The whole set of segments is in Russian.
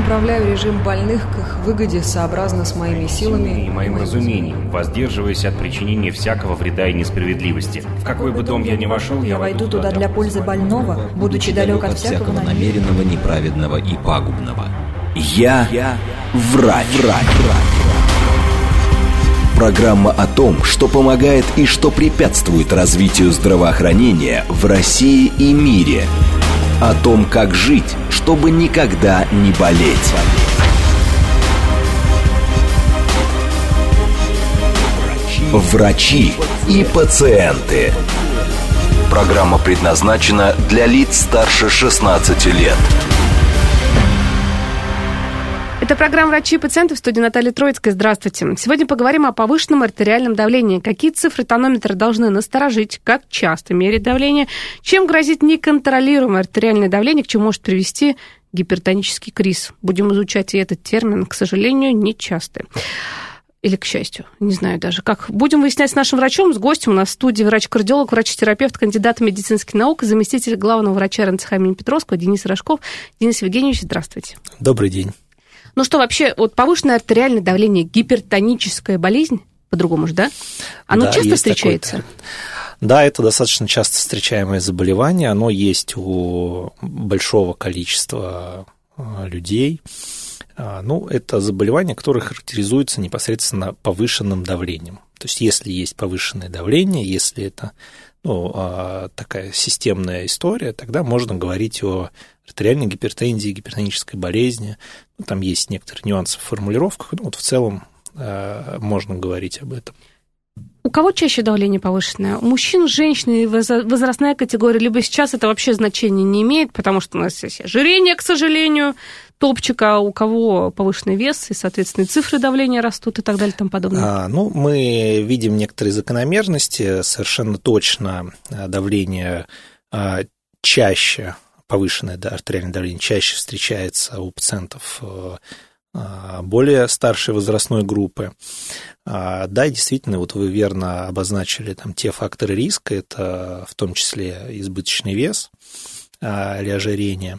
направляю режим больных к их выгоде сообразно с моими силами и моим разумением, воздерживаясь от причинения всякого вреда и несправедливости. В какой бы дом я ни вошел, я войду туда для пользы больного, будучи далек от всякого намеренного, неправедного и пагубного. Я врач. Программа о том, что помогает и что препятствует развитию здравоохранения в России и мире. О том, как жить, чтобы никогда не болеть. Врачи и пациенты. Программа предназначена для лиц старше 16 лет. Это программа «Врачи и пациенты», в студии Наталья Троицкая. Здравствуйте. Сегодня поговорим о повышенном артериальном давлении. Какие цифры тонометра должны насторожить, как часто мерить давление, чем грозит неконтролируемое артериальное давление, к чему может привести гипертонический криз. Будем изучать и этот термин, к сожалению, нечастый. Или к счастью, не знаю даже как. Будем выяснять с нашим врачом, с гостем у нас в студии врач-кардиолог, врач-терапевт, кандидат медицинских наук, заместитель главного врача РНЦХ имени Петровского Денис Рожков. Денис Евгеньевич, здравствуйте. Добрый день. Ну что, вообще, вот повышенное артериальное давление, гипертоническая болезнь, по-другому же, да? Оно часто встречается? Да, это достаточно часто встречаемое заболевание. Оно есть у большого количества людей. Ну, это заболевание, которое характеризуется непосредственно повышенным давлением. То есть, если есть повышенное давление, если это такая системная история, тогда можно говорить о артериальной гипертензии, гипертонической болезни. Там есть некоторые нюансы в формулировках, но вот в целом можно говорить об этом. У кого чаще давление повышенное? У мужчин, женщин, возрастная категория, либо сейчас это вообще значения не имеет, потому что у нас есть ожирение, к сожалению, топчик, а у кого повышенный вес, и, соответственно, цифры давления растут и так далее и тому подобное. Мы видим некоторые закономерности. Совершенно точно давление чаще, повышенное артериальное давление чаще встречается у пациентов более старшей возрастной группы. Да, действительно, вот вы верно обозначили там те факторы риска, это в том числе избыточный вес или ожирение,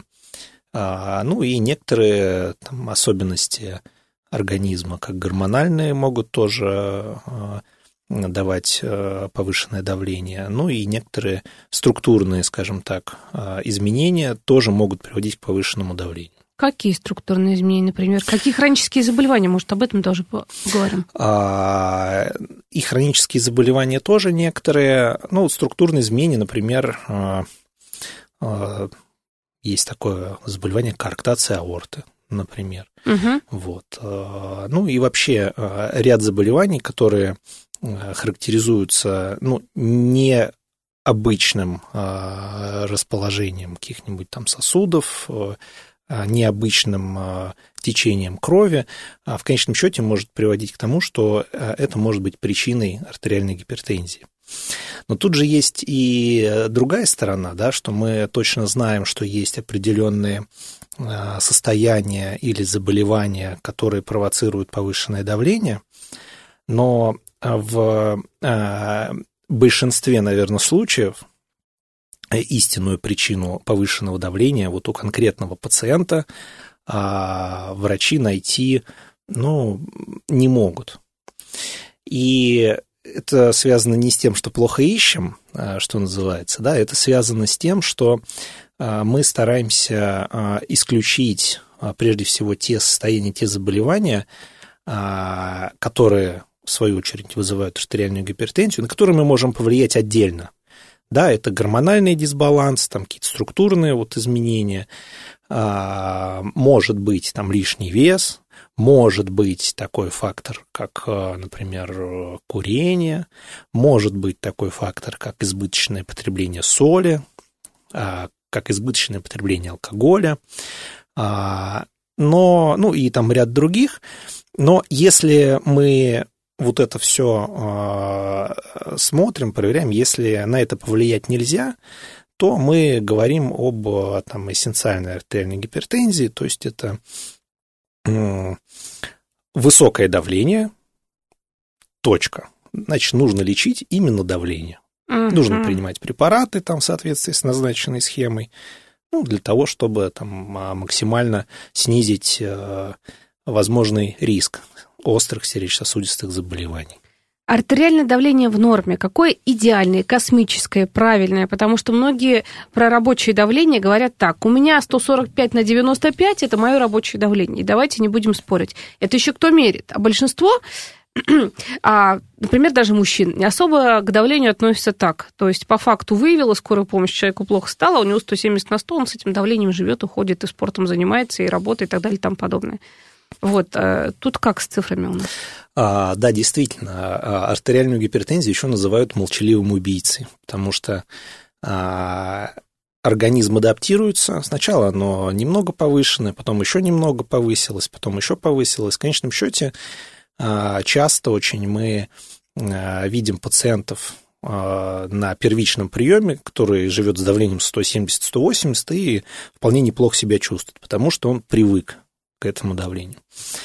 и некоторые там особенности организма, как гормональные, могут тоже давать повышенное давление, и некоторые структурные, скажем так, изменения тоже могут приводить к повышенному давлению. Какие структурные изменения, например? Какие хронические заболевания? Может, об этом тоже поговорим? И хронические заболевания тоже некоторые. Структурные изменения, например, есть такое заболевание коарктация аорты, например. Угу. И вообще ряд заболеваний, которые характеризуются необычным расположением каких-нибудь там сосудов, необычным течением крови, в конечном счете может приводить к тому, что это может быть причиной артериальной гипертензии. Но тут же есть и другая сторона, да, что мы точно знаем, что есть определенные состояния или заболевания, которые провоцируют повышенное давление, но в большинстве, наверное, случаев истинную причину повышенного давления вот у конкретного пациента врачи найти, не могут. И это связано не с тем, что плохо ищем, что называется, да, это связано с тем, что мы стараемся исключить, прежде всего, те состояния, те заболевания, которые, в свою очередь, вызывают артериальную гипертензию, на которые мы можем повлиять отдельно. Да, это гормональный дисбаланс, там какие-то структурные изменения, может быть там лишний вес, может быть такой фактор, как, например, курение, может быть такой фактор, как избыточное потребление соли, как избыточное потребление алкоголя, и там ряд других. Но если мы вот это все смотрим, проверяем, если на это повлиять нельзя, то мы говорим об эссенциальной артериальной гипертензии, то есть это высокое давление, точка. Значит, нужно лечить именно давление. Нужно принимать препараты в соответствии с назначенной схемой, для того, чтобы там максимально снизить возможный риск острых сердечно-сосудистых заболеваний. Артериальное давление в норме. Какое идеальное, космическое, правильное? Потому что многие про рабочее давление говорят так: у меня 145/95 – это мое рабочее давление. И давайте не будем спорить. Это еще кто мерит? А большинство, например, даже мужчин, не особо к давлению относятся так. То есть по факту выявила скорую помощь, человеку плохо стало, у него 170/100, он с этим давлением живет, уходит, и спортом занимается, и работает, и так далее, и тому подобное. Вот, тут как с цифрами у нас? Да, действительно, артериальную гипертензию еще называют молчаливым убийцей, потому что организм адаптируется. Сначала оно немного повышенное, потом еще немного повысилось, потом еще повысилось. В конечном счете часто очень мы видим пациентов на первичном приеме, который живет с давлением 170-180 и вполне неплохо себя чувствует, потому что он привык к этому давлению.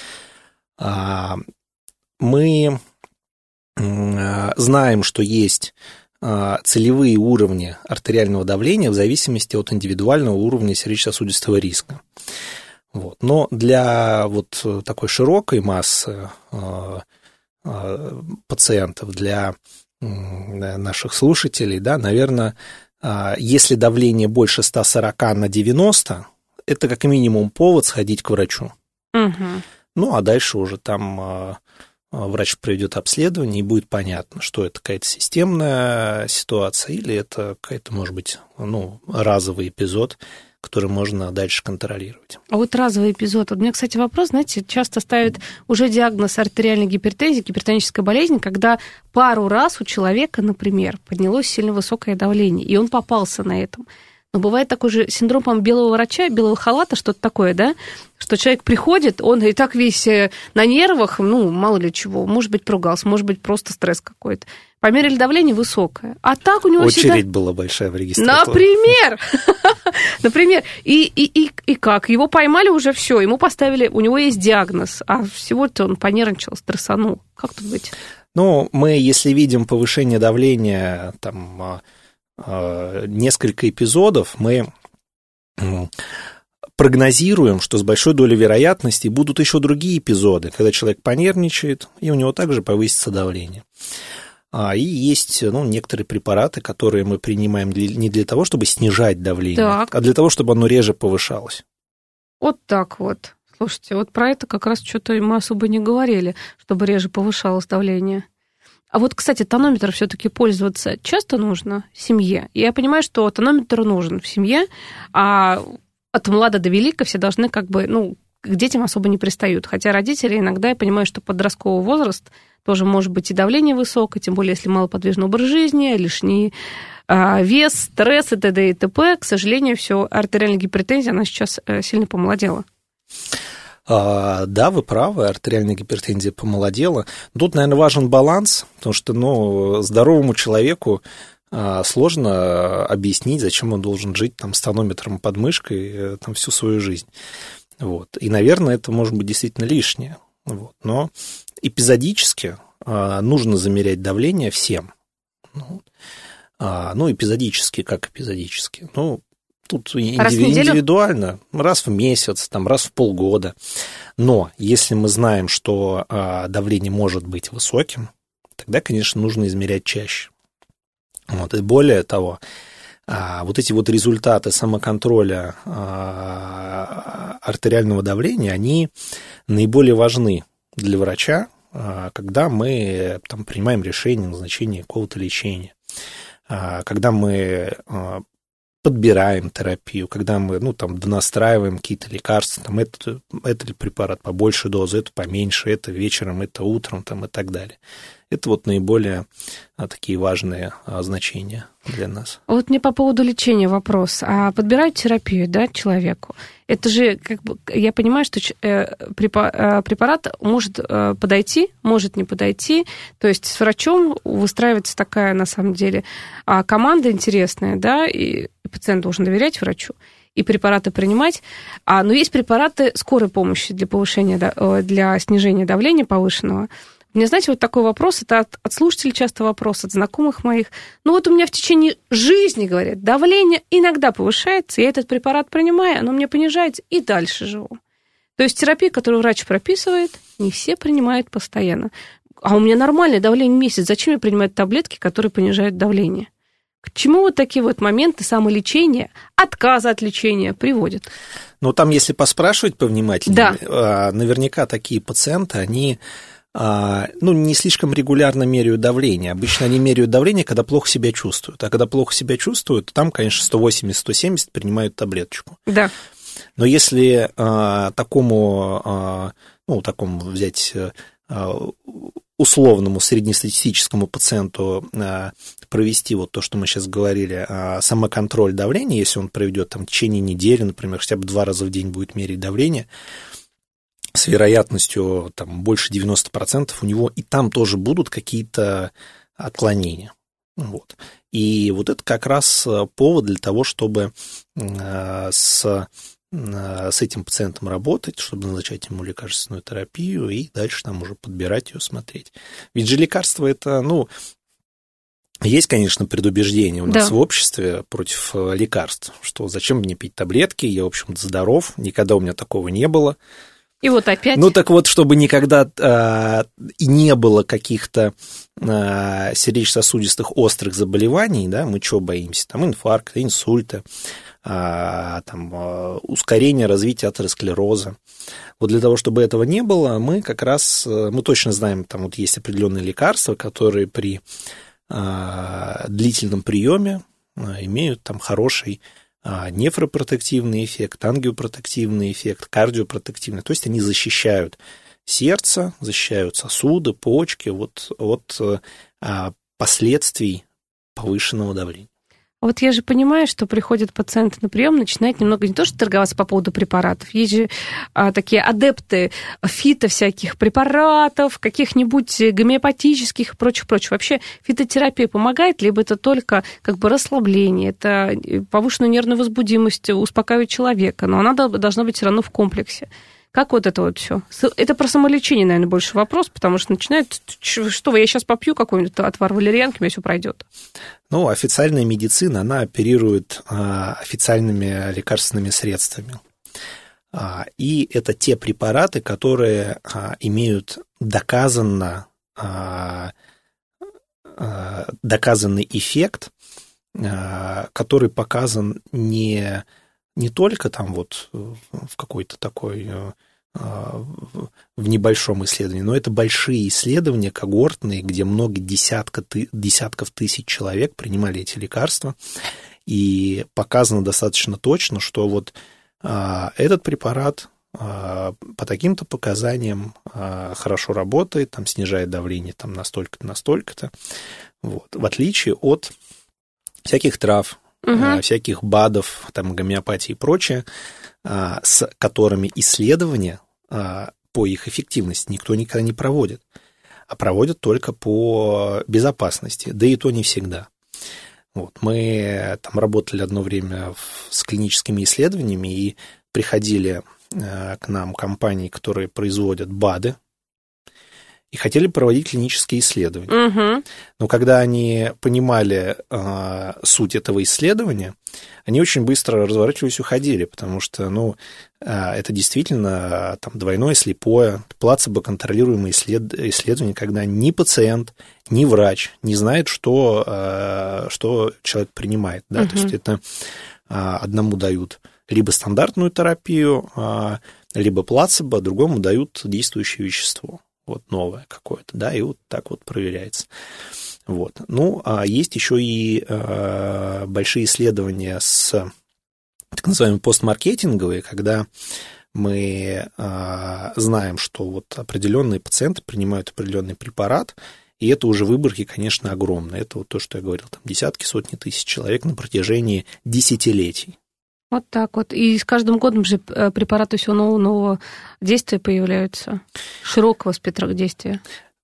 Мы знаем, что есть целевые уровни артериального давления в зависимости от индивидуального уровня сердечно-сосудистого риска. Вот. Но для вот такой широкой массы пациентов, для наших слушателей, да, наверное, если давление больше 140/90, это как минимум повод сходить к врачу. Угу. Ну, а дальше уже там врач проведет обследование, и будет понятно, что это какая-то системная ситуация или это какой-то, может быть, разовый эпизод, который можно дальше контролировать. А вот разовый эпизод. Вот у меня, кстати, вопрос, знаете, часто ставят уже диагноз артериальной гипертензии, гипертоническая болезнь, когда пару раз у человека, например, поднялось сильно высокое давление, и он попался на этом. Но бывает такой же синдром, по-моему, белого врача, белого халата, что-то такое, да? Что человек приходит, он и так весь на нервах, мало ли чего, может быть, поругался, может быть, просто стресс какой-то. Померили давление высокое. А так у него очередь была большая в регистратуре. Например. И как? Его поймали уже, все, ему поставили, у него есть диагноз, а всего-то он понервничал, стрессанул. Как тут быть? Мы, если видим повышение давления, там, несколько эпизодов, мы прогнозируем, что с большой долей вероятности будут еще другие эпизоды, когда человек понервничает, и у него также повысится давление. И есть некоторые препараты, которые мы принимаем не для того, чтобы снижать давление, а для того, чтобы оно реже повышалось. Вот так вот. Слушайте, вот про это как раз что-то мы особо не говорили, чтобы реже повышалось давление. А вот, кстати, тонометр все-таки пользоваться часто нужно в семье. Я понимаю, что тонометр нужен в семье, а от млада до велика все должны к детям особо не пристают. Хотя родители иногда, я понимаю, что подростковый возраст тоже может быть и давление высокое, тем более, если малоподвижный образ жизни, лишний вес, стресс и т.д. и т.п. К сожалению, все, артериальная гипертензия, она сейчас сильно помолодела. Да, вы правы, артериальная гипертензия помолодела. Тут, наверное, важен баланс, потому что здоровому человеку сложно объяснить, зачем он должен жить там, с тонометром под мышкой там, всю свою жизнь. Вот. И, наверное, это может быть действительно лишнее. Вот. Но эпизодически нужно замерять давление всем. Эпизодически, как эпизодически? Тут индивидуально, раз в месяц, раз в полгода. Но если мы знаем, что давление может быть высоким, тогда, конечно, нужно измерять чаще. Вот. И более того, вот эти вот результаты самоконтроля артериального давления, они наиболее важны для врача, когда мы принимаем решение о назначении какого-то лечения, когда мы подбираем терапию, когда мы донастраиваем какие-то лекарства, это ли препарат побольше дозы, это поменьше, это вечером, это утром и так далее. Это вот наиболее такие важные значения для нас. Вот мне по поводу лечения вопрос. А подбирают терапию, человеку? Это же, я понимаю, что препарат может подойти, может не подойти. То есть с врачом выстраивается такая, на самом деле, команда интересная, и пациент должен доверять врачу и препараты принимать. Но есть препараты скорой помощи для повышения, для снижения давления повышенного. Мне, знаете, вот такой вопрос, это от слушателей часто вопрос, от знакомых моих. Ну вот у меня в течение жизни, говорят, давление иногда повышается, я этот препарат принимаю, оно мне понижается, и дальше живу. То есть терапия, которую врач прописывает, не все принимают постоянно. А у меня нормальное давление месяц, зачем мне принимать таблетки, которые понижают давление? К чему вот такие вот моменты самолечения, отказа от лечения приводят? Ну, там, если поспрашивать повнимательнее, да. Наверняка такие пациенты, они не слишком регулярно меряют давление. Обычно они меряют давление, когда плохо себя чувствуют. А когда плохо себя чувствуют, там, конечно, 180-170 принимают таблеточку. Да. Но если такому взять условному среднестатистическому пациенту провести вот то, что мы сейчас говорили, самоконтроль давления, если он проведет там в течение недели, например, хотя бы 2 раза в день будет мерить давление, с вероятностью там, больше 90% у него и там тоже будут какие-то отклонения. Вот. И вот это как раз повод для того, чтобы с этим пациентом работать, чтобы назначать ему лекарственную терапию и дальше там уже подбирать ее, смотреть. Ведь же лекарство это, есть, конечно, предубеждение у нас в обществе против лекарств, что зачем мне пить таблетки, я, в общем-то, здоров, никогда у меня такого не было. И вот опять... так вот, чтобы никогда не было каких-то сердечно-сосудистых острых заболеваний, да, мы чего боимся? Там инфаркта, инсульта, ускорение развития атеросклероза. Вот для того, чтобы этого не было, мы точно знаем, там вот есть определенные лекарства, которые при длительном приеме имеют там хороший нефропротективный эффект, ангиопротективный эффект, кардиопротективный. То есть они защищают сердце, защищают сосуды, почки от последствий повышенного давления. Вот я же понимаю, что приходят пациенты на прием, начинают немного не то что торговаться по поводу препаратов, есть же такие адепты фито всяких препаратов, каких-нибудь гомеопатических и прочих. Вообще фитотерапия помогает, либо это только как бы расслабление, это повышенную нервную возбудимость успокаивает человека, но она должна быть все равно в комплексе. Как вот это вот все? Это про самолечение, наверное, больше вопрос, потому что начинают, что я сейчас попью какой-нибудь отвар валерьянки, у меня все пройдет. Официальная медицина, она оперирует официальными лекарственными средствами. И это те препараты, которые имеют доказанный эффект, который показан не только там вот в какой-то такой, в небольшом исследовании, но это большие исследования когортные, где много десятков тысяч человек принимали эти лекарства, и показано достаточно точно, что вот этот препарат по таким-то показаниям хорошо работает, там снижает давление там настолько-то, настолько-то, вот, в отличие от всяких трав, всяких БАДов, там, гомеопатии и прочее, с которыми исследования по их эффективности никто никогда не проводит, а проводят только по безопасности, да и то не всегда. Вот. Мы там работали одно время с клиническими исследованиями, и приходили к нам компании, которые производят БАДы, и хотели проводить клинические исследования. Но когда они понимали суть этого исследования, они очень быстро разворачивались и уходили, потому что это действительно там, двойное слепое, плацебо-контролируемое исследование, когда ни пациент, ни врач не знает, что человек принимает. Да? То есть это одному дают либо стандартную терапию, либо плацебо, другому дают действующее вещество. Вот новое какое-то, да, и вот так вот проверяется. Вот. А есть еще и большие исследования с так называемые постмаркетинговые, когда мы знаем, что вот определенные пациенты принимают определенный препарат, и это уже выборки, конечно, огромные. Это вот то, что я говорил, там десятки, сотни тысяч человек на протяжении десятилетий. Вот так вот. И с каждым годом же препараты все нового действия появляются, широкого спектра действия.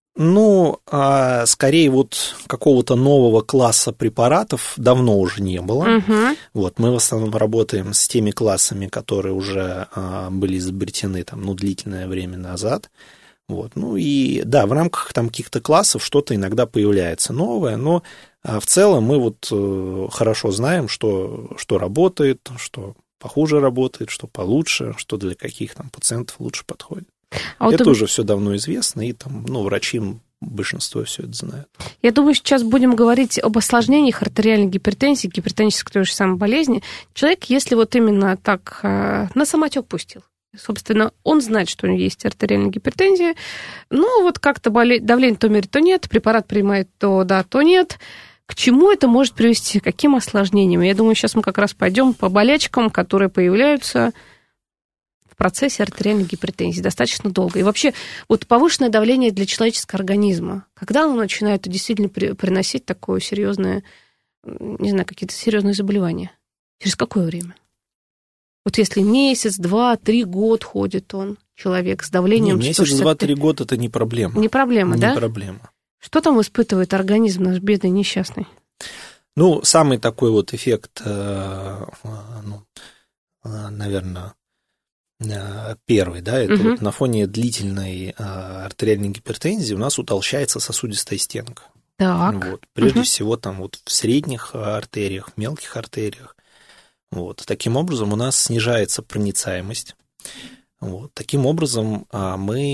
Скорее вот какого-то нового класса препаратов давно уже не было. Вот, мы в основном работаем с теми классами, которые уже были изобретены там, длительное время назад. Вот. Ну и да, в рамках там каких-то классов что-то иногда появляется новое, но в целом мы вот хорошо знаем, что работает, что похуже работает, что получше, что для каких там пациентов лучше подходит. Это уже все давно известно, и там, врачи большинство все это знают. Я думаю, сейчас будем говорить об осложнениях артериальной гипертензии, гипертонической той же самой болезни. Человек, если вот именно так на самотек пустил, собственно, он знает, что у него есть артериальная гипертензия, вот как-то давление то мерит, то нет, препарат принимает то да, то нет. К чему это может привести, к каким осложнениям? Я думаю, сейчас мы как раз пойдем по болячкам, которые появляются в процессе артериальной гипертензии достаточно долго. И вообще, вот повышенное давление для человеческого организма, когда оно начинает действительно приносить такое серьезное, не знаю, какие-то серьезные заболевания? Через какое время? Вот если месяц, 2, 3, год ходит человек с давлением... Месяц, 2, 3 года – это не проблема. Не проблема, да? Не проблема. Что там испытывает организм наш бедный, несчастный? Самый такой вот эффект, наверное, первый, да, это вот на фоне длительной артериальной гипертензии у нас утолщается сосудистая стенка. Так. Вот. Прежде всего там вот в средних артериях, в мелких артериях. Вот. Таким образом у нас снижается проницаемость. Вот. Таким образом у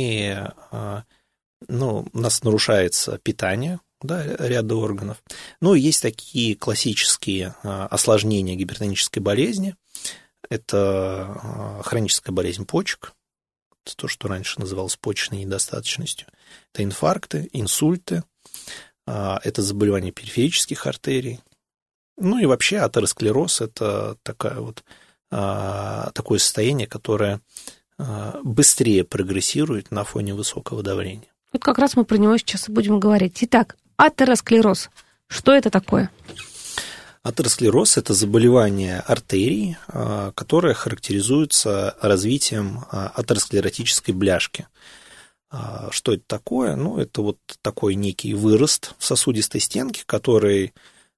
нас нарушается питание, да, ряда органов. Есть такие классические осложнения гипертонической болезни. Это хроническая болезнь почек, это то, что раньше называлось почечной недостаточностью. Это инфаркты, инсульты, это заболевания периферических артерий. И вообще атеросклероз – это такое состояние, которое быстрее прогрессирует на фоне высокого давления. Вот как раз мы про него сейчас и будем говорить. Итак, атеросклероз. Что это такое? Атеросклероз – это заболевание артерий, которое характеризуется развитием атеросклеротической бляшки. Что это такое? Это вот такой некий вырост в сосудистой стенке, который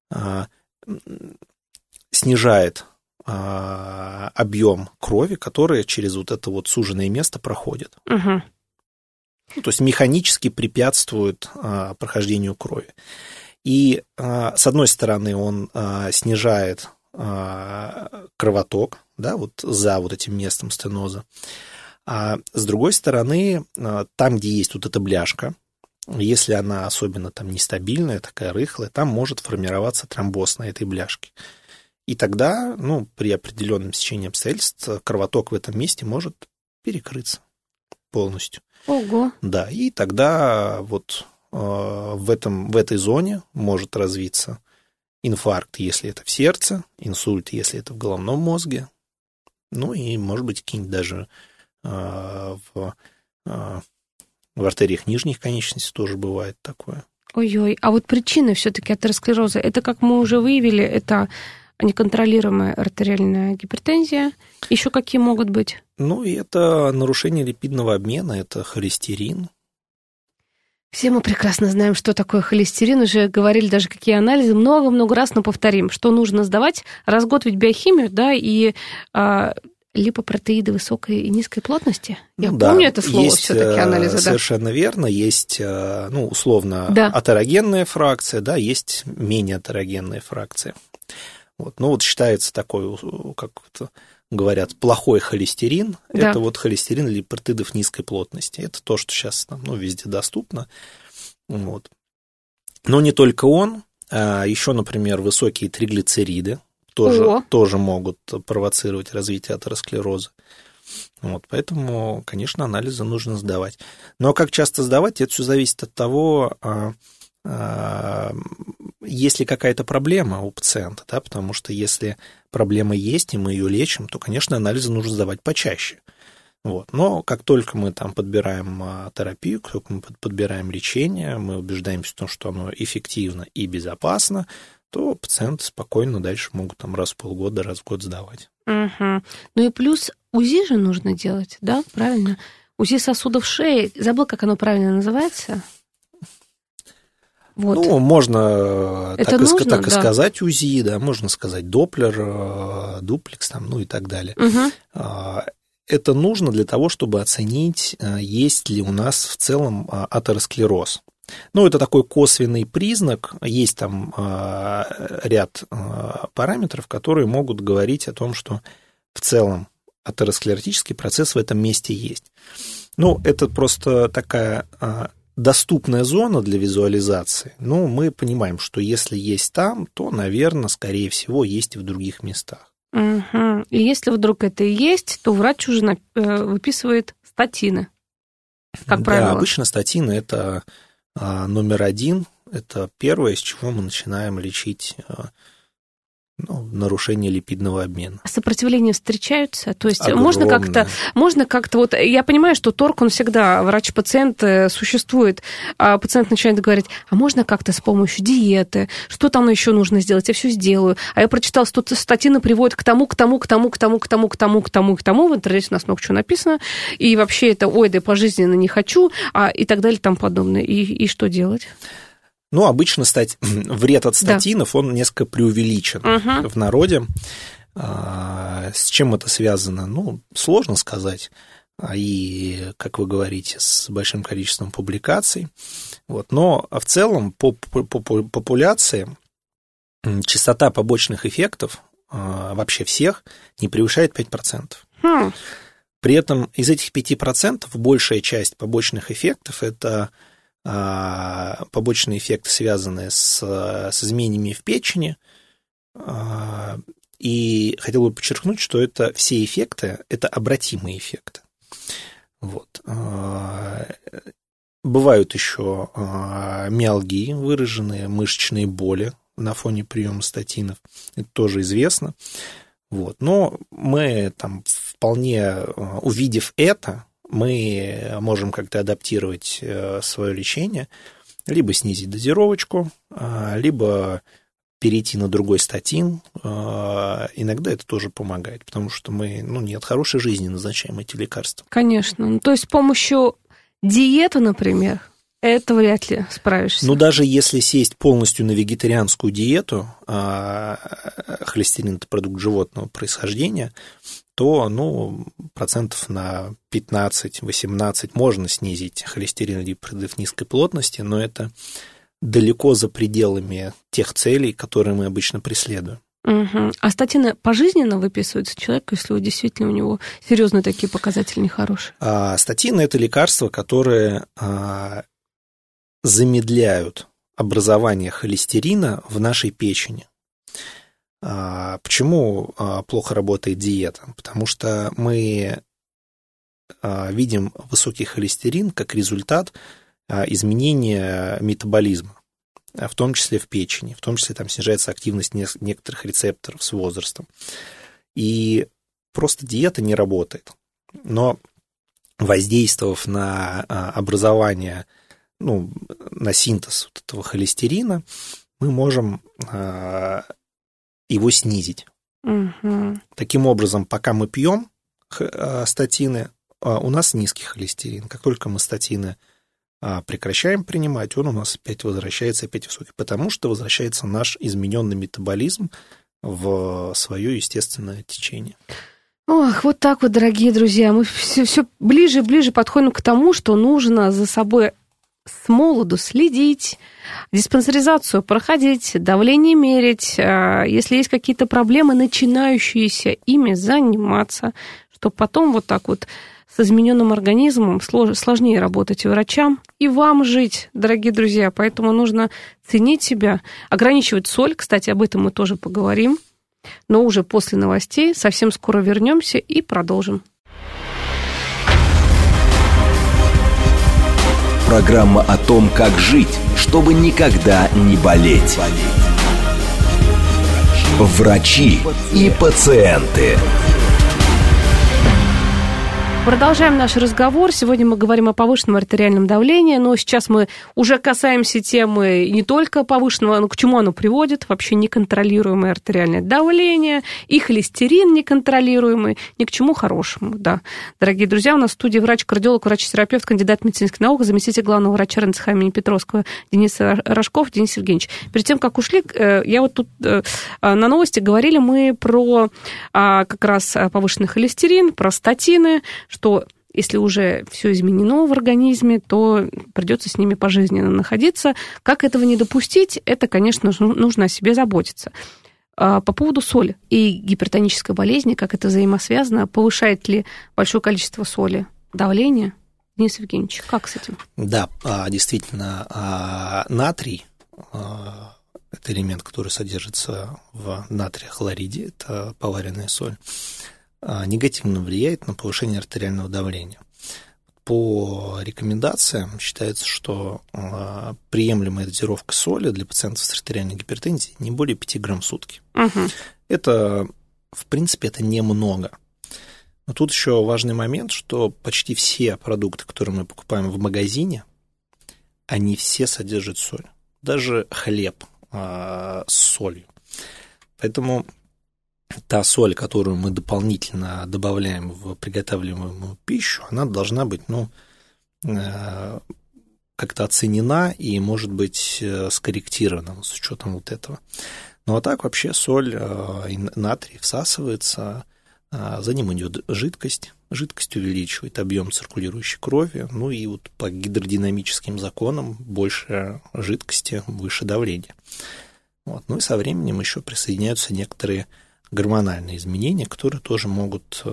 снижает объем крови, который через вот это вот суженное место проходит. Угу. То есть механически препятствует прохождению крови. И, с одной стороны, он снижает кровоток, да, вот за вот этим местом стеноза, а с другой стороны, там, где есть вот эта бляшка, если она особенно там нестабильная, такая рыхлая, там может формироваться тромбоз на этой бляшке. И тогда, при определенном стечении обстоятельств, кровоток в этом месте может перекрыться полностью. Ого! Да, и тогда вот в этой зоне может развиться инфаркт, если это в сердце, инсульт, если это в головном мозге, и, может быть, какие-нибудь даже в артериях нижних конечностей тоже бывает такое. Ой-ой, а вот причины все-таки атеросклероза, это, как мы уже выявили, это неконтролируемая артериальная гипертензия. Еще какие могут быть? И это нарушение липидного обмена, это холестерин. Все мы прекрасно знаем, что такое холестерин, уже говорили даже какие анализы, много-много раз, но повторим, что нужно сдавать раз в год ведь биохимию, да, и липопротеиды высокой и низкой плотности. Я помню это слово все-таки анализы, да. Совершенно верно, есть, условно, атерогенная фракция, да, есть менее атерогенная фракция. Вот, считается такой, как говорят, плохой холестерин, да. Это вот холестерин липопротеидов низкой плотности. Это то, что сейчас везде доступно. Вот. Но не только он, еще, например, высокие триглицериды тоже могут провоцировать развитие атеросклероза. Вот, поэтому, конечно, анализы нужно сдавать. Но как часто сдавать, это все зависит от того, есть ли какая-то проблема у пациента, да, потому что если проблема есть, и мы ее лечим, то, конечно, анализы нужно сдавать почаще. Вот. Но как только мы там подбираем терапию, как только мы подбираем лечение, мы убеждаемся в том, что оно эффективно и безопасно, то пациенты спокойно дальше могут там раз в полгода, раз в год сдавать. Угу. И плюс УЗИ же нужно делать, да, правильно? УЗИ сосудов шеи, забыл, как оно правильно называется? Вот. Можно это так и сказать УЗИ, да, можно сказать Доплер, дуплекс, и так далее. Угу. это нужно для того, чтобы оценить, есть ли у нас в целом атеросклероз. Ну, это такой косвенный признак, есть там ряд параметров, которые могут говорить о том, что в целом атеросклеротический процесс в этом месте есть. Ну, это просто такая доступная зона для визуализации. Ну, мы понимаем, что если есть там, то, наверное, скорее всего, есть и в других местах. Угу. И если вдруг это и есть, то врач уже выписывает статины, как правило. Да, обычно статины – это номер один, это первое, с чего мы начинаем лечить нарушение липидного обмена. Сопротивления встречаются? То есть огромное. можно как-то вот, я понимаю, что торг, он всегда, врач-пациент существует, а пациент начинает говорить, а можно как-то с помощью диеты, что там еще нужно сделать, я все сделаю. А я прочитал, что статины приводят к тому, в интернете у нас много чего написано, и вообще это, ой, да пожизненно не хочу, и так далее, и тому подобное. И что делать? Ну, обычно вред от статинов, он несколько преувеличен в народе. С чем это связано? Ну, сложно сказать. И, как вы говорите, с большим количеством публикаций. Вот. Но в целом по популяции частота побочных эффектов вообще всех не превышает 5%. При этом из этих 5% большая часть побочных эффектов – это побочные эффекты, связанные с изменениями в печени. И хотел бы подчеркнуть, что это все эффекты – это обратимые эффекты. Вот. Бывают еще миалгии, выраженные мышечные боли на фоне приема статинов. Это тоже известно. Вот. Но мы там вполне, увидев это, мы можем как-то адаптировать свое лечение, либо снизить дозировочку, либо перейти на другой статин. Иногда это тоже помогает, потому что мы не от хорошей жизни назначаем эти лекарства. Конечно. То есть с помощью диеты, например, это вряд ли справишься. Ну, даже если сесть полностью на вегетарианскую диету, холестерин – это продукт животного происхождения, то, процентов на 15-18 можно снизить холестерин липидов низкой плотности, но это далеко за пределами тех целей, которые мы обычно преследуем. Угу. А статины пожизненно выписываются человеку, если действительно у него серьезные такие показатели нехорошие? Статины – это лекарства, которые замедляют образование холестерина в нашей печени. Почему плохо работает диета? Потому что мы видим высокий холестерин как результат изменения метаболизма, в том числе в печени, в том числе там снижается активность некоторых рецепторов с возрастом. И просто диета не работает. Но воздействовав на образование, на синтез вот этого холестерина, мы можем его снизить. Угу. Таким образом, пока мы пьем статины, у нас низкий холестерин. Как только мы статины прекращаем принимать, он у нас опять возвращается, опять высокий, потому что возвращается наш измененный метаболизм в свое естественное течение. Ох, вот так вот, дорогие друзья, мы все ближе и ближе подходим к тому, что нужно за собой с молоду следить, диспансеризацию проходить, давление мерить, если есть какие-то проблемы, начинающиеся ими заниматься, чтобы потом вот так вот с измененным организмом сложнее работать и врачам, и вам жить, дорогие друзья. Поэтому нужно ценить себя, ограничивать соль. Кстати, об этом мы тоже поговорим, но уже после новостей. Совсем скоро вернемся и продолжим. Программа о том, как жить, чтобы никогда не болеть. Врачи и пациенты. Продолжаем наш разговор. Сегодня мы говорим о повышенном артериальном давлении, но сейчас мы уже касаемся темы не только повышенного, но к чему оно приводит, вообще неконтролируемое артериальное давление, и холестерин неконтролируемый, ни к чему хорошему, да. Дорогие друзья, у нас в студии врач-кардиолог, врач-терапевт, кандидат медицинских наук, заместитель главного врача РНЦХ имени Петровского Денис Рожков. Денис Евгеньевич, перед тем, как ушли, я вот тут на новости говорили мы про как раз повышенный холестерин, про статины, что если уже все изменено в организме, то придется с ними пожизненно находиться. Как этого не допустить, это, конечно, нужно о себе заботиться. По поводу соли и гипертонической болезни, как это взаимосвязано, повышает ли большое количество соли давление? Денис Евгеньевич, как с этим? Да, действительно, натрий, это элемент, который содержится в натрия-хлориде, это поваренная соль, негативно влияет на повышение артериального давления. По рекомендациям считается, что приемлемая дозировка соли для пациентов с артериальной гипертензией не более 5 грамм в сутки. Угу. Это, в принципе, это немного. Но тут еще важный момент, что почти все продукты, которые мы покупаем в магазине, они все содержат соль. Даже хлеб с солью. Поэтому та соль, которую мы дополнительно добавляем в приготавливаемую пищу, она должна быть, как-то оценена и, может быть, скорректирована с учетом вот этого. Ну, а так вообще соль и натрий всасывается, за ним идет жидкость. Жидкость увеличивает объем циркулирующей крови, ну и вот по гидродинамическим законам больше жидкости, выше давление. Вот. Ну и со временем еще присоединяются некоторые гормональные изменения, которые тоже могут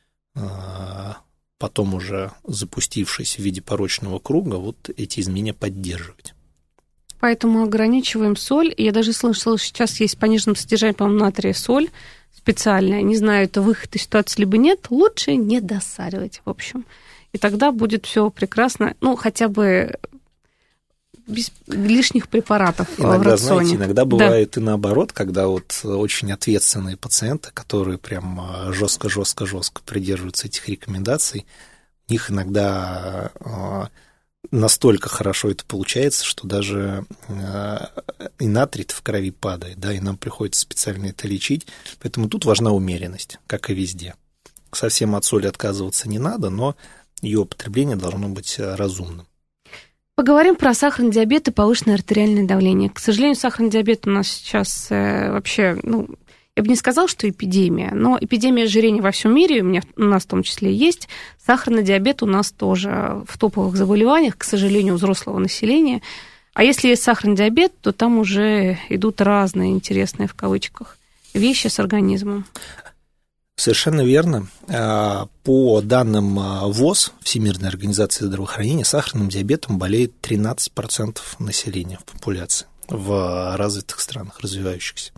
потом уже запустившись в виде порочного круга, вот эти изменения поддерживать. Поэтому ограничиваем соль. Я даже слышала, что сейчас есть пониженным содержанием, по-моему, натрия соль специальная. Не знаю, это выход из ситуации либо нет. Лучше не досаливать, в общем. И тогда будет все прекрасно. Ну, хотя бы без лишних препаратов иногда, в рационе. Знаете, иногда бывает и наоборот, когда вот очень ответственные пациенты, которые прям жестко придерживаются этих рекомендаций, у них иногда настолько хорошо это получается, что даже и натрий в крови падает, да, и нам приходится специально это лечить. Поэтому тут важна умеренность, как и везде. Совсем от соли отказываться не надо, но ее употребление должно быть разумным. Поговорим про сахарный диабет и повышенное артериальное давление. К сожалению, сахарный диабет у нас сейчас вообще, я бы не сказала, что эпидемия, но эпидемия ожирения во всем мире, у нас в том числе есть. Сахарный диабет у нас тоже в топовых заболеваниях, к сожалению, у взрослого населения. А если есть сахарный диабет, то там уже идут разные интересные, в кавычках, вещи с организмом. Совершенно верно. По данным ВОЗ, Всемирной организации здравоохранения, сахарным диабетом болеет 13% населения в популяции в развитых странах, развивающихся.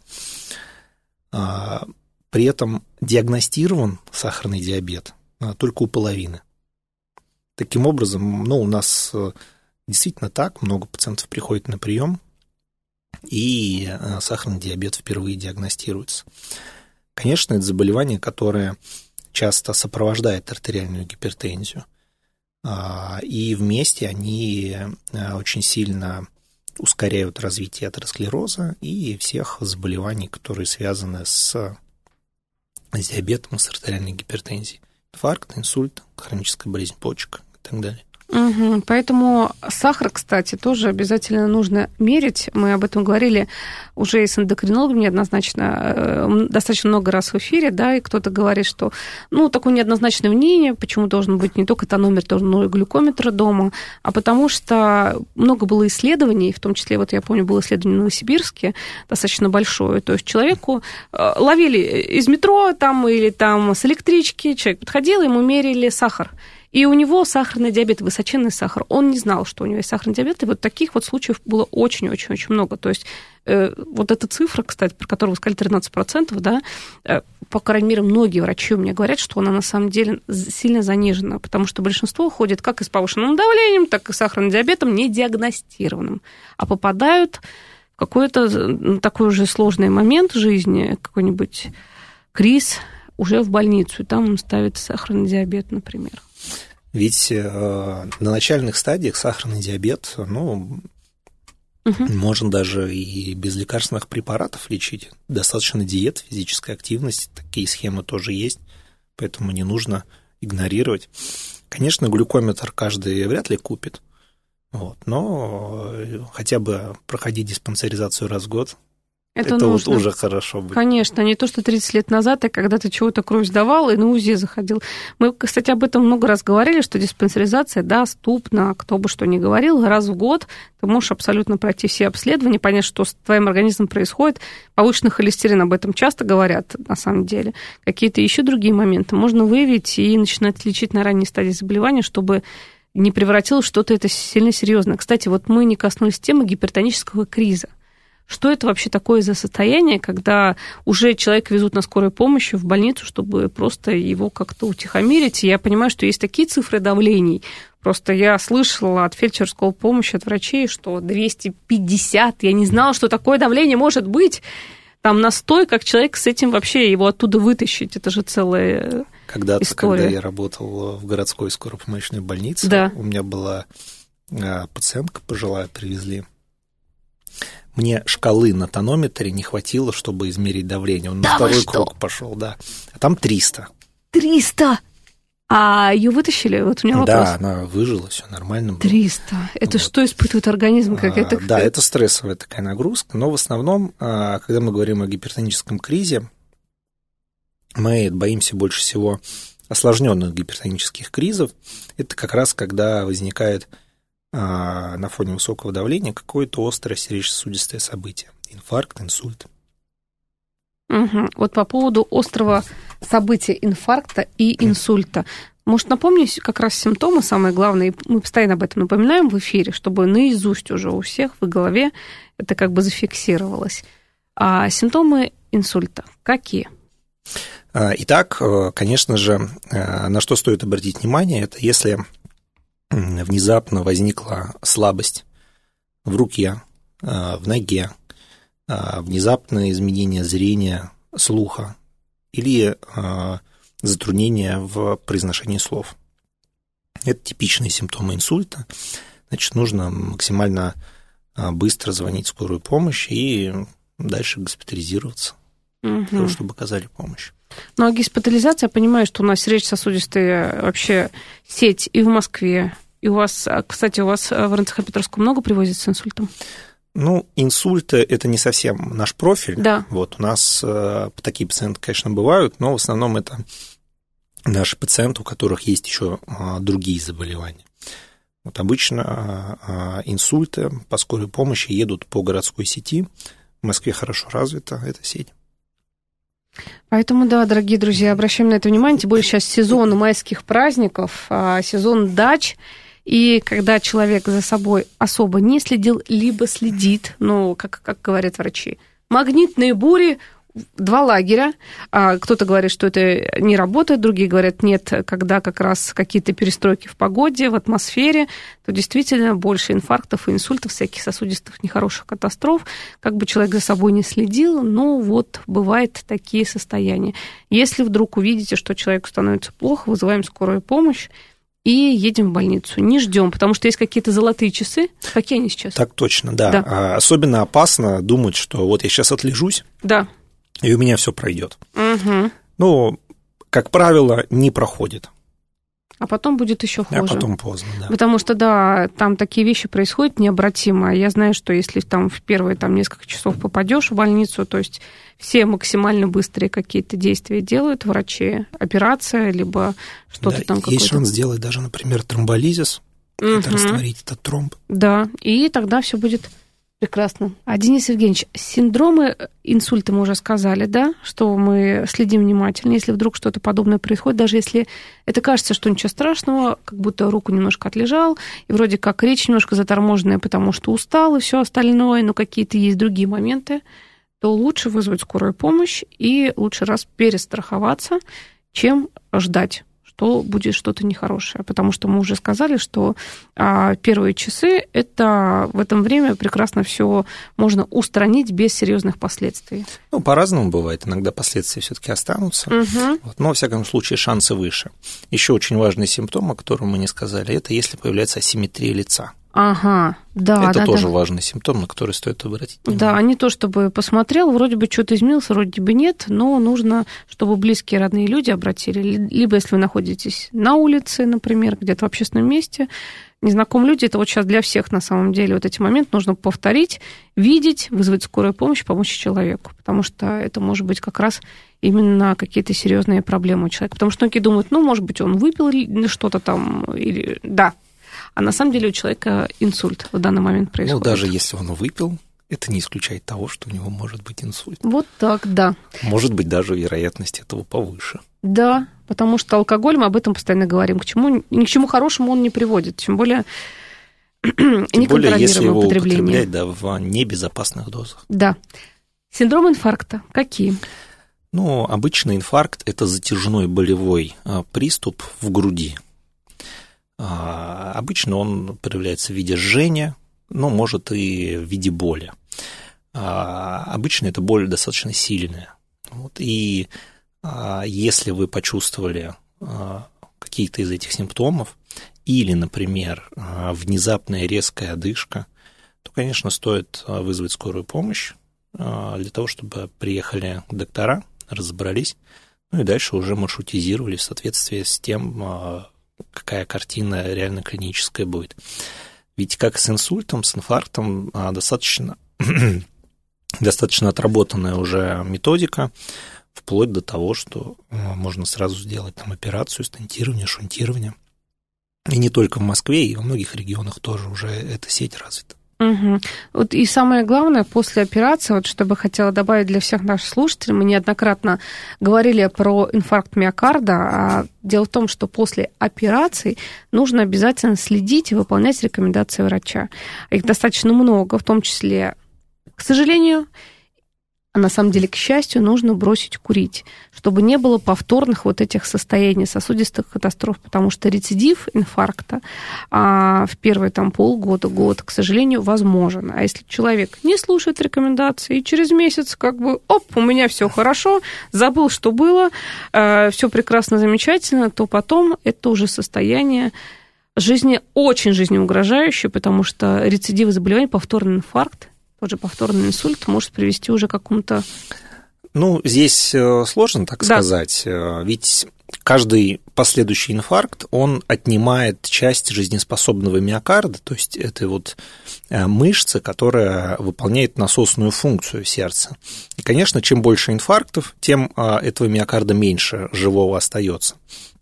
При этом диагностирован сахарный диабет только у половины. Таким образом, у нас действительно так, много пациентов приходит на прием, и сахарный диабет впервые диагностируется. Конечно, это заболевание, которое часто сопровождает артериальную гипертензию, и вместе они очень сильно ускоряют развитие атеросклероза и всех заболеваний, которые связаны с диабетом, с артериальной гипертензией. Инфаркт, инсульт, хроническая болезнь почек и так далее. Угу. Поэтому сахар, кстати, тоже обязательно нужно мерить. Мы об этом говорили уже и с эндокринологом неоднозначно, достаточно много раз в эфире, да, и кто-то говорит, что, такое неоднозначное мнение, почему должен быть не только тонометр, но и глюкометр дома, а потому что много было исследований, в том числе, вот я помню, было исследование в Новосибирске, достаточно большое, то есть человеку ловили из метро там, или там с электрички, человек подходил, ему мерили сахар. И у него сахарный диабет, высоченный сахар. Он не знал, что у него есть сахарный диабет, и вот таких вот случаев было очень-очень-очень много. То есть вот эта цифра, кстати, про которую вы сказали, 13%, да, по крайней мере, многие врачи у меня говорят, что она на самом деле сильно занижена, потому что большинство ходит как и с повышенным давлением, так и с сахарным диабетом недиагностированным, а попадают в какой-то такой уже сложный момент жизни, какой-нибудь криз, уже в больницу, и там им ставят сахарный диабет, например. Ведь на начальных стадиях сахарный диабет, можно даже и без лекарственных препаратов лечить. Достаточно диет, физической активности, такие схемы тоже есть, поэтому не нужно игнорировать. Конечно, глюкометр каждый вряд ли купит, но хотя бы проходить диспансеризацию раз в год, это вот уже хорошо будет. Конечно, не то, что 30 лет назад, когда ты чего-то кровь сдавал и на УЗИ заходил. Мы, кстати, об этом много раз говорили, что диспансеризация доступна, кто бы что ни говорил, раз в год ты можешь абсолютно пройти все обследования, понять, что с твоим организмом происходит. Повышенный холестерин, об этом часто говорят, на самом деле. Какие-то еще другие моменты можно выявить и начинать лечить на ранней стадии заболевания, чтобы не превратилось что-то это сильно серьезное. Кстати, вот мы не коснулись темы гипертонического криза. Что это вообще такое за состояние, когда уже человека везут на скорой помощи в больницу, чтобы просто его как-то утихомирить? Я понимаю, что есть такие цифры давлений. Просто я слышала от фельдшерской помощи, от врачей, что 250. Я не знала, что такое давление может быть. Там настой, как человек с этим вообще его оттуда вытащить. Это же целая Когда-то, история. когда я работал в городской скоропомощной больнице, у меня была пациентка пожилая, привезли. Мне шкалы на тонометре не хватило, чтобы измерить давление. Он на второй круг пошел, да. А там 300. 300? А ее вытащили? Вот у меня вопрос. Да, она выжила, все нормально было. 300. Это что испытывает организм? Да, это стрессовая такая нагрузка. Но в основном, когда мы говорим о гипертоническом кризе, мы боимся больше всего осложненных гипертонических кризов. Это как раз когда возникает на фоне высокого давления какое-то острое сердечно-сосудистое событие. Инфаркт, инсульт. Вот по поводу острого события инфаркта и инсульта. Может, напомнить как раз симптомы, самые главные, мы постоянно об этом напоминаем в эфире, чтобы наизусть уже у всех в голове это как бы зафиксировалось. А симптомы инсульта какие? Итак, конечно же, на что стоит обратить внимание, это если внезапно возникла слабость в руке, в ноге, внезапное изменение зрения, слуха или затруднение в произношении слов. Это типичные симптомы инсульта. Значит, нужно максимально быстро звонить в скорую помощь и дальше госпитализироваться, для того, чтобы оказали помощь. Ну, а госпитализация, я понимаю, что у нас сердечно-сосудистая вообще сеть и в Москве, и у вас, кстати, у вас в Воронцово-Петровску много привозят с инсультом? Ну, инсульт – это не совсем наш профиль. Да. Вот, у нас такие пациенты, конечно, бывают, но в основном это наши пациенты, у которых есть еще другие заболевания. Вот обычно инсульты по скорой помощи едут по городской сети. В Москве хорошо развита эта сеть. Поэтому, да, дорогие друзья, обращаем на это внимание. Тем более сейчас сезон майских праздников, сезон дач. И когда человек за собой особо не следил, либо следит, ну, как говорят врачи, магнитные бури, 2 лагеря. Кто-то говорит, что это не работает, другие говорят, нет, когда как раз какие-то перестройки в погоде, в атмосфере, то действительно больше инфарктов и инсультов, всяких сосудистых нехороших катастроф. Как бы человек за собой не следил, но вот бывают такие состояния. Если вдруг увидите, что человеку становится плохо, вызываем скорую помощь и едем в больницу. Не ждем, потому что есть какие-то золотые часы. Какие они сейчас? Так точно, да. Особенно опасно думать, что вот я сейчас отлежусь, да, и у меня все пройдет. Угу. Ну, как правило, не проходит. А потом будет еще хуже. А потом поздно, да. Потому что, да, там такие вещи происходят необратимо. Я знаю, что если там в первые несколько часов попадешь в больницу, то есть все максимально быстрые какие-то действия делают врачи, операция, либо что-то да, там какое-то. Есть шанс сделать даже, например, тромболизис, это растворить этот тромб. Да, и тогда все будет прекрасно. А, Денис Евгеньевич, синдромы инсульта мы уже сказали, да, что мы следим внимательно, если вдруг что-то подобное происходит, даже если это кажется, что ничего страшного, как будто руку немножко отлежал, и вроде как речь немножко заторможенная, потому что устал и все остальное, но какие-то есть другие моменты, то лучше вызвать скорую помощь и лучше раз перестраховаться, чем ждать, что будет что-то нехорошее. Потому что мы уже сказали, что первые часы, это в этом время прекрасно все можно устранить без серьезных последствий. Ну, по-разному бывает. Иногда последствия все-таки останутся. Вот, но, во всяком случае, шансы выше. Еще очень важный симптом, о котором мы не сказали, это если появляется асимметрия лица. Ага, да. Это тоже важный симптом, на который стоит обратить внимание. Да, не то чтобы посмотрел, вроде бы что-то изменилось, вроде бы нет, но нужно, чтобы близкие, родные люди обратили. Либо если вы находитесь на улице, например, где-то в общественном месте, незнакомые люди, это вот сейчас для всех на самом деле вот эти моменты нужно повторить, видеть, вызвать скорую помощь, помочь человеку, потому что это может быть как раз именно какие-то серьезные проблемы у человека. Потому что многие думают, ну, может быть, он выпил что-то там, или да. А на самом деле у человека инсульт в данный момент происходит. Ну, даже если он выпил, это не исключает того, что у него может быть инсульт. Вот так, да. Может быть, даже вероятность этого повыше. Да, потому что алкоголь, мы об этом постоянно говорим, ни к чему хорошему он не приводит, тем более неконтролируемое если его употребление. употреблять в небезопасных дозах. Да. Синдром инфаркта какие? Ну, обычный инфаркт – это затяжной болевой приступ в груди. Обычно он проявляется в виде жжения, но может и в виде боли. Обычно эта боль достаточно сильная. Вот, и если вы почувствовали какие-то из этих симптомов, или, например, внезапная резкая одышка, то, конечно, стоит вызвать скорую помощь для того, чтобы приехали доктора, разобрались, ну и дальше уже маршрутизировали в соответствии с тем, какая картина реально клиническая будет. Ведь как с инсультом, с инфарктом достаточно отработанная уже методика, вплоть до того, что можно сразу сделать там операцию, стентирование, шунтирование. И не только в Москве, и во многих регионах тоже уже эта сеть развита. Угу. Вот и самое главное, после операции, вот что бы хотела добавить для всех наших слушателей, мы неоднократно говорили про инфаркт миокарда, а дело в том, что после операции нужно обязательно следить и выполнять рекомендации врача. Их достаточно много, в том числе, к сожалению, а на самом деле, к счастью, нужно бросить курить, чтобы не было повторных вот этих состояний сосудистых катастроф, потому что рецидив инфаркта в первые там полгода, год, к сожалению, возможен. А если человек не слушает рекомендации, и через месяц как бы, у меня все хорошо, забыл, что было, все прекрасно, замечательно, то потом это уже состояние жизни очень жизнеугрожающее, потому что рецидив заболевания, повторный инфаркт, тот же повторный инсульт может привести уже к какому-то... Ну, здесь сложно так сказать, ведь каждый последующий инфаркт, он отнимает часть жизнеспособного миокарда, то есть это вот мышца, которая выполняет насосную функцию сердца. И, конечно, чем больше инфарктов, тем этого миокарда меньше живого остается.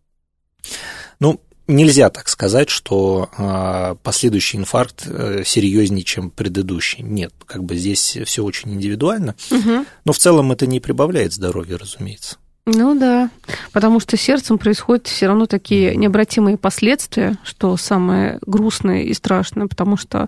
Ну, нельзя так сказать, что последующий инфаркт серьезнее, чем предыдущий. Нет, как бы здесь все очень индивидуально, но в целом это не прибавляет здоровья, разумеется. Ну да, потому что с сердцем происходят все равно такие необратимые последствия, что самое грустное и страшное, потому что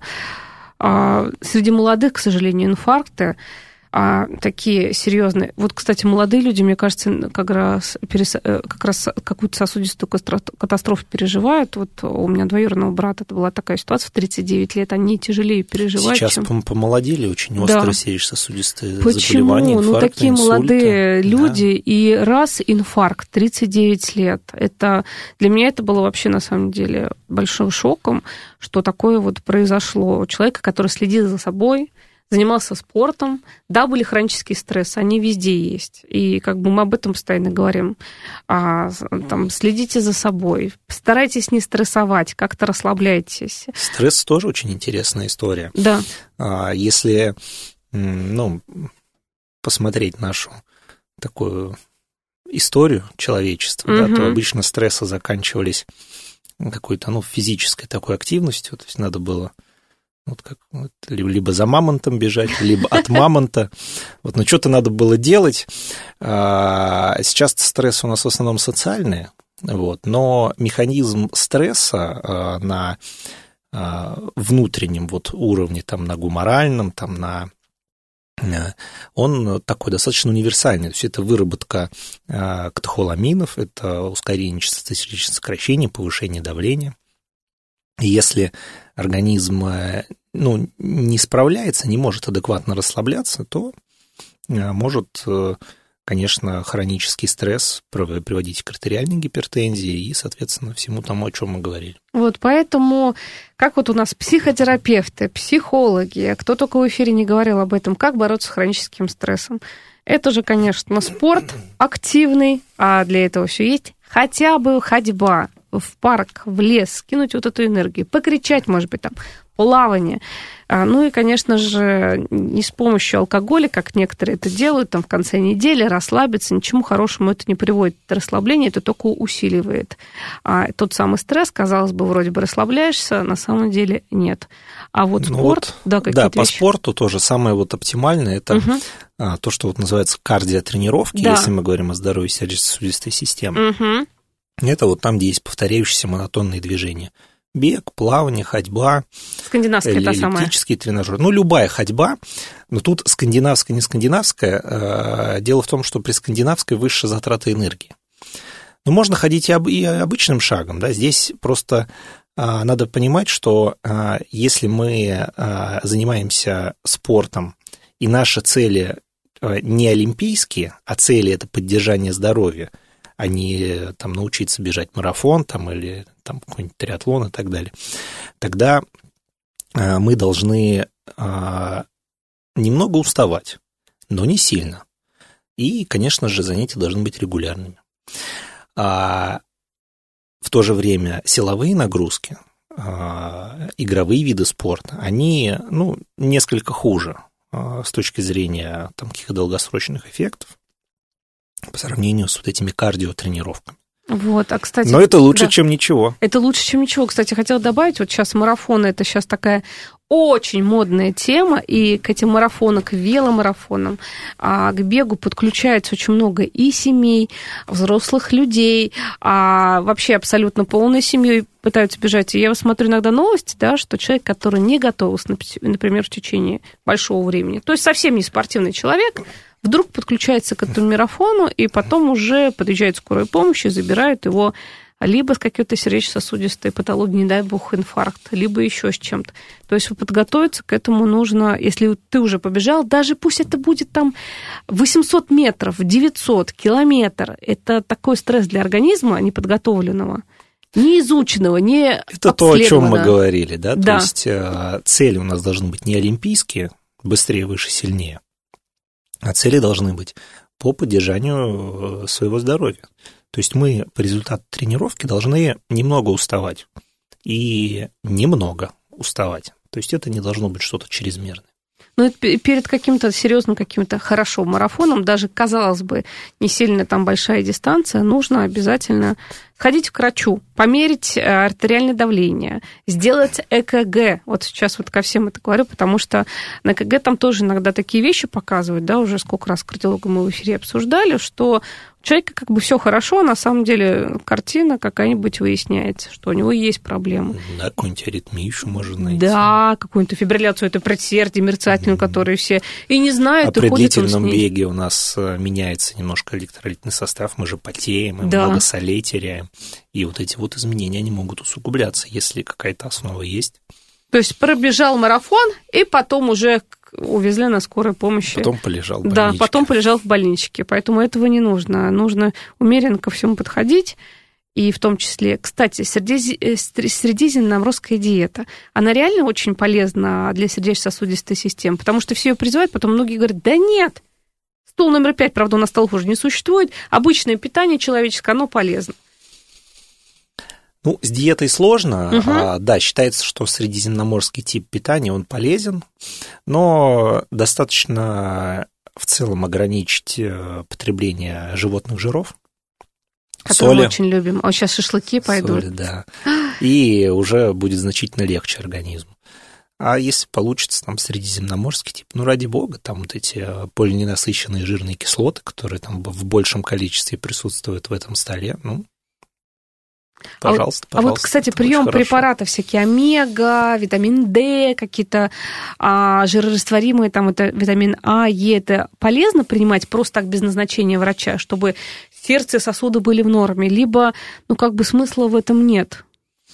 среди молодых, к сожалению, инфаркты такие серьезные. Вот, кстати, молодые люди, мне кажется, как раз какую-то сосудистую катастрофу переживают. Вот у меня двоюродного брата это была такая ситуация в 39 лет, они тяжелее переживают. Сейчас помолодели, очень остро сердечно-сосудистые заболевания, Почему? инфаркты, Такие инсульты. Молодые люди, и раз инфаркт, 39 лет. Это, для меня это было вообще, на самом деле, большим шоком, что такое вот произошло у человека, который следил за собой, занимался спортом, да, были хронические стрессы, они везде есть. И как бы мы об этом постоянно говорим. Там, следите за собой, старайтесь не стрессовать, как-то расслабляйтесь. Стресс тоже очень интересная история. Да. Если, посмотреть нашу такую историю человечества, да, то обычно стрессы заканчивались какой-то, физической такой активностью, то есть надо было либо за мамонтом бежать, либо от мамонта. Но что-то надо было делать. Сейчас стресс у нас в основном социальный, но механизм стресса на внутреннем уровне, там, на гуморальном, там, на он такой достаточно универсальный. То есть это выработка катехоламинов, это ускорение частоты сердечных сокращений, повышение давления. И если организм не справляется, не может адекватно расслабляться, то может, конечно, хронический стресс приводить к артериальной гипертензии и, соответственно, всему тому, о чем мы говорили. Вот поэтому, как вот у нас психотерапевты, психологи, кто только в эфире не говорил об этом, как бороться с хроническим стрессом. Это же, конечно, спорт активный, а для этого все есть хотя бы ходьба в парк, в лес, скинуть вот эту энергию, покричать, может быть, там, плавание. Ну и, конечно же, не с помощью алкоголя, как некоторые это делают, там, в конце недели расслабиться, ничему хорошему это не приводит. Это расслабление это только усиливает. Тот самый стресс, казалось бы, вроде бы расслабляешься, на самом деле нет. А вот спорт, какие-то по вещи. Спорту тоже самое вот оптимальное, это то, что вот называется кардиотренировки, если мы говорим о здоровье сердечно-сосудистой системы. Это вот там, где есть повторяющиеся монотонные движения. Бег, плавание, ходьба. Скандинавская та самая. Эллиптический тренажер. Любая ходьба. Но тут скандинавская, не скандинавская. Дело в том, что при скандинавской выше затраты энергии. Но можно ходить и обычным шагом. Да? Здесь просто надо понимать, что если мы занимаемся спортом, и наши цели не олимпийские, а цели – это поддержание здоровья, а не там, научиться бежать марафон там, или там, какой-нибудь триатлон и так далее, тогда мы должны немного уставать, но не сильно. И, конечно же, занятия должны быть регулярными. В то же время силовые нагрузки, игровые виды спорта, они несколько хуже с точки зрения там, каких-то долгосрочных эффектов по сравнению с вот этими кардиотренировками. Вот, кстати, но это лучше, чем ничего. Это лучше, чем ничего. Кстати, хотела добавить, вот сейчас марафоны, это сейчас такая очень модная тема, и к этим марафонам, к веломарафонам, к бегу подключается очень много и семей, взрослых людей, вообще абсолютно полной семьей пытаются бежать. И я смотрю иногда новости, да, что человек, который не готовился, например, в течение большого времени, то есть совсем не спортивный человек, вдруг подключается к этому марафону, и потом уже подъезжает скорая помощь и забирает его либо с какой-то сердечно-сосудистой патологией, не дай бог, инфаркт, либо еще с чем-то. То есть подготовиться к этому нужно, если ты уже побежал, даже пусть это будет там 800 метров, 900, километр, это такой стресс для организма неподготовленного, не изученного, не это то, о чем мы говорили, да? Да. То есть цели у нас должны быть не олимпийские, быстрее, выше, сильнее, а цели должны быть по поддержанию своего здоровья. То есть мы по результату тренировки должны немного уставать и немного уставать. То есть это не должно быть что-то чрезмерное. Но перед каким-то серьезным, каким-то хорошим марафоном, даже, казалось бы, не сильно там большая дистанция, нужно обязательно ходить к врачу, померить артериальное давление, сделать ЭКГ. Вот сейчас вот ко всем это говорю, потому что на ЭКГ там тоже иногда такие вещи показывают, да, уже сколько раз с кардиологом мы в эфире обсуждали, что у человека как бы все хорошо, а на самом деле картина какая-нибудь выясняется, что у него есть проблемы. Да, какую-нибудь аритмию еще можно найти. Да, какую-то фибрилляцию, это предсердие мерцательную, которую все и не знают, и ходят. При длительном беге у нас меняется немножко электролитный состав, мы же потеем, мы много солей теряем. И вот эти вот изменения, они могут усугубляться, если какая-то основа есть. То есть пробежал марафон, и потом уже увезли на скорой помощи. Потом полежал в больничке. Да, потом полежал в больничке. Поэтому этого не нужно. Нужно умеренно ко всему подходить. И в том числе, кстати, средиземноморская диета, она реально очень полезна для сердечно-сосудистой системы, потому что все ее призывают, потом многие говорят, да нет, стул номер 5, правда, у нас столов уже не существует, обычное питание человеческое, оно полезно. Ну, с диетой сложно. Да, считается, что средиземноморский тип питания, он полезен, но достаточно в целом ограничить потребление животных жиров. Которые мы очень любим. А сейчас шашлыки пойдут. Соли, да. И уже будет значительно легче организму. А если получится там средиземноморский тип, ну, ради бога, там вот эти полиненасыщенные жирные кислоты, которые там в большем количестве присутствуют в этом столе, ну, Пожалуйста. А вот, кстати, прием препаратов всякие омега, витамин D, какие-то жирорастворимые, там это витамин А, Е, это полезно принимать просто так без назначения врача, чтобы сердце и сосуды были в норме, либо, смысла в этом нет?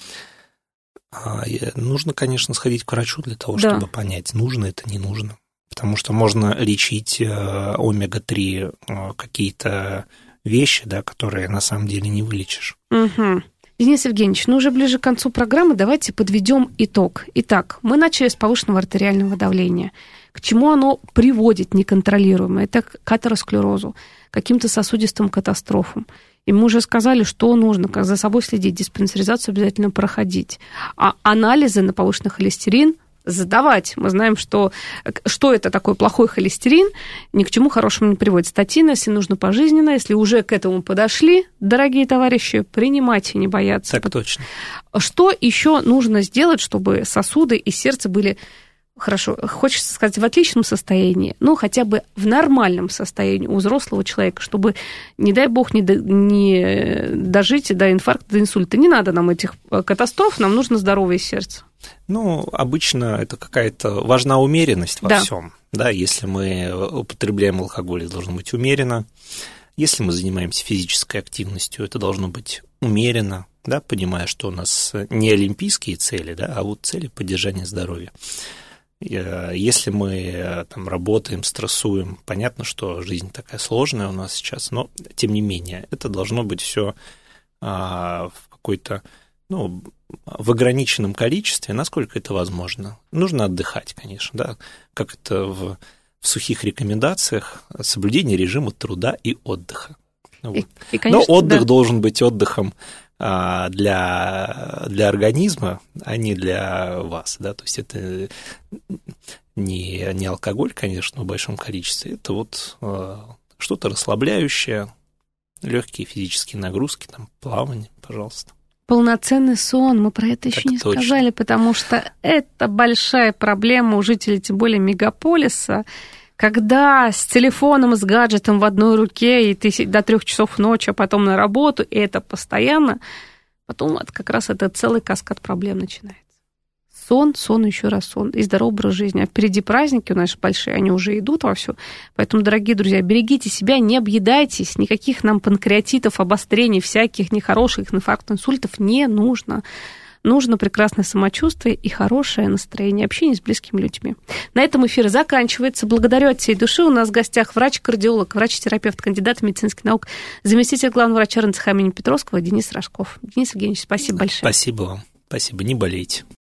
Нужно, конечно, сходить к врачу для того, чтобы понять, нужно это, не нужно. Потому что можно лечить омега-3 какие-то вещи, да, которые на самом деле не вылечишь. Угу. Денис Евгеньевич, уже ближе к концу программы давайте подведем итог. Итак, мы начали с повышенного артериального давления. К чему оно приводит неконтролируемо? Это к атеросклерозу, к каким-то сосудистым катастрофам. И мы уже сказали, что нужно, как за собой следить, диспансеризацию обязательно проходить. А анализы на повышенный холестерин задавать. Мы знаем, что это такой плохой холестерин, ни к чему хорошему не приводит. Статины, если нужно пожизненно, если уже к этому подошли, дорогие товарищи, принимайте, не бояться. Так точно. Что еще нужно сделать, чтобы сосуды и сердце были, хорошо, хочется сказать, в отличном состоянии, но хотя бы в нормальном состоянии у взрослого человека, чтобы, не дай бог, не дожить до инфаркта, до инсульта. Не надо нам этих катастроф, нам нужно здоровое сердце. Обычно это какая-то важна умеренность во всем. Да, если мы употребляем алкоголь, это должно быть умеренно. Если мы занимаемся физической активностью, это должно быть умеренно, да, понимая, что у нас не олимпийские цели, да, а вот цели поддержания здоровья. Если мы там работаем, стрессуем, понятно, что жизнь такая сложная у нас сейчас, но тем не менее это должно быть все в какой-то, в ограниченном количестве, насколько это возможно. Нужно отдыхать, конечно, да, как это в сухих рекомендациях, соблюдение режима труда и отдыха. Вот. Конечно, но отдых должен быть отдыхом для организма, а не для вас, да, то есть это не алкоголь, конечно, в большом количестве, это вот что-то расслабляющее, легкие физические нагрузки, там, плавание, пожалуйста. Полноценный сон, мы про это еще не сказали, потому что это большая проблема у жителей, тем более мегаполиса, когда с телефоном, с гаджетом в одной руке, и ты до 3 часов ночи, а потом на работу, и это постоянно, потом как раз это целый каскад проблем начинается. Сон, еще раз сон и здоровый образ жизни. А впереди праздники у нас большие, они уже идут вовсю. Поэтому, дорогие друзья, берегите себя, не объедайтесь, никаких нам панкреатитов, обострений, всяких нехороших инфарктов, инсультов не нужно. Нужно прекрасное самочувствие и хорошее настроение, общение с близкими людьми. На этом эфир заканчивается. Благодарю от всей души. У нас в гостях врач-кардиолог, врач-терапевт, кандидат медицинских наук, заместитель главного врача РНЦХ имени Петровского Денис Рожков. Денис Евгеньевич, спасибо большое. Спасибо вам. Спасибо. Не болейте.